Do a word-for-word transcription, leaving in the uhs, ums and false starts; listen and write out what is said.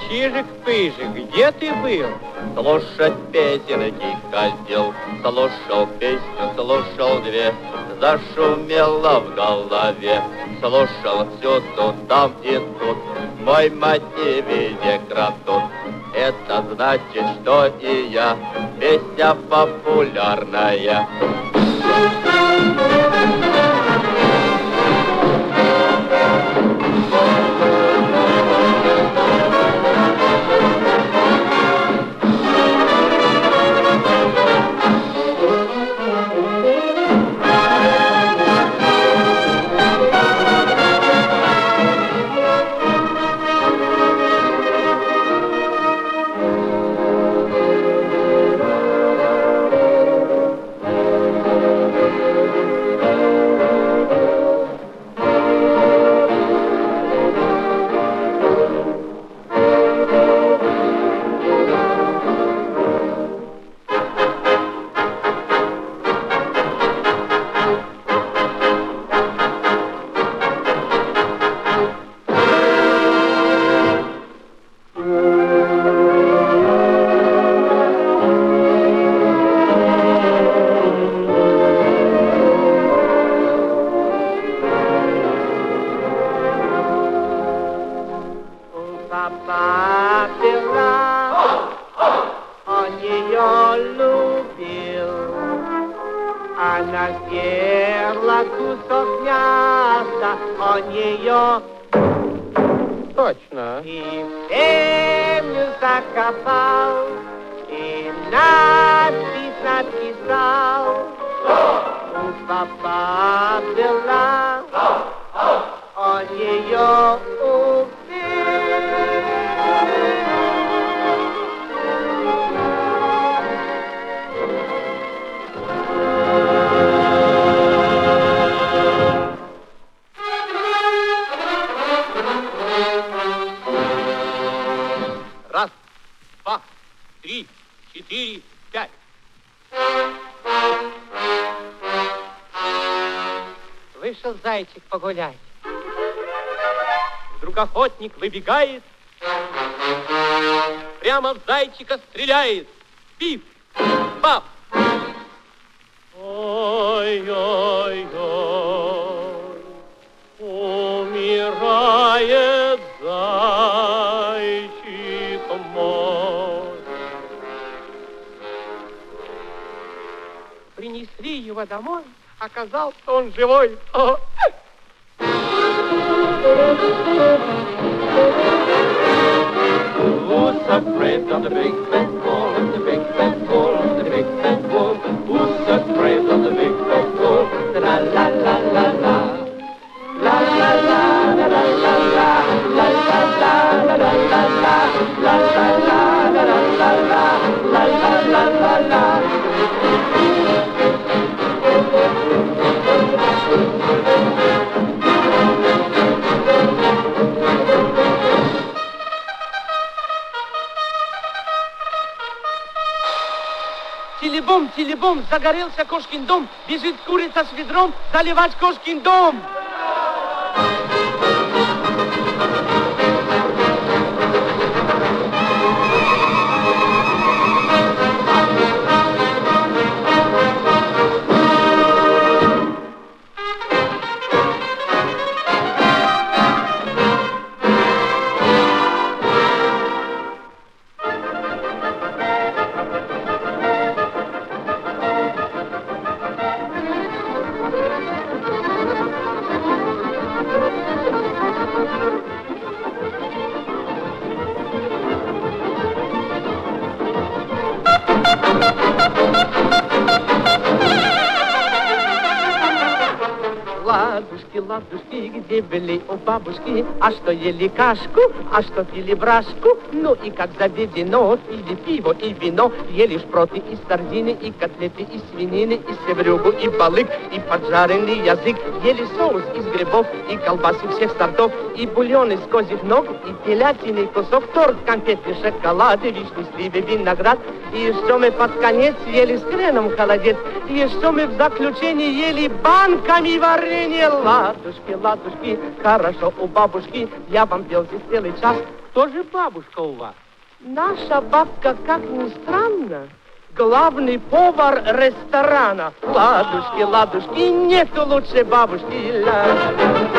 Чижик-пыжик, где ты был? Слушать песенки ходил, слушал песню, слушал две, зашумело в голове, слушал всю тут, там и тут, мой мотиве кратут. Это значит, что и я, песня популярная. Точно. И в землю закопал, и надпись написал. У папа была, он ее убил. Раз, два, три, четыре, пять. Вышел зайчик погулять. Вдруг охотник выбегает, прямо в зайчика стреляет. Пиф, пап. Ой-ой-ой, умирает зайчик мой. Принесли его домой, оказался он живой. О! Who's afraid of the big fat bull, of the big fat bull, of the big fat bull? Who's afraid of the big fat bull? La la la la la. La la la la la la la. La la la la la la la. La la la la la la la. La la la la la. Телебом, телебом, загорелся кошкин дом, бежит курица с ведром заливать кошкин дом. Ладушки, ладушки, где были у бабушки? А что ели кашку, а что пили брашку? Ну и как заведено, пили пиво и вино, ели шпроты и сардины, и котлеты из свинины, и севрюгу, и балык, и поджаренный язык, ели соус из грибов, и колбасы всех сортов, и бульон из козьих ног, и телятины кусок, торт, конфеты, шоколады, вишни, сливы, виноград. И еще мы под конец ели с хреном холодец, и еще мы в заключении ели банками варенье. Ладушки, ладушки, хорошо у бабушки, я вам пел здесь целый час. кто же бабушка у вас? Наша бабка, как ни странно, главный повар ресторана. Ладушки, ладушки, нету лучше бабушки. Ла-ла-ла.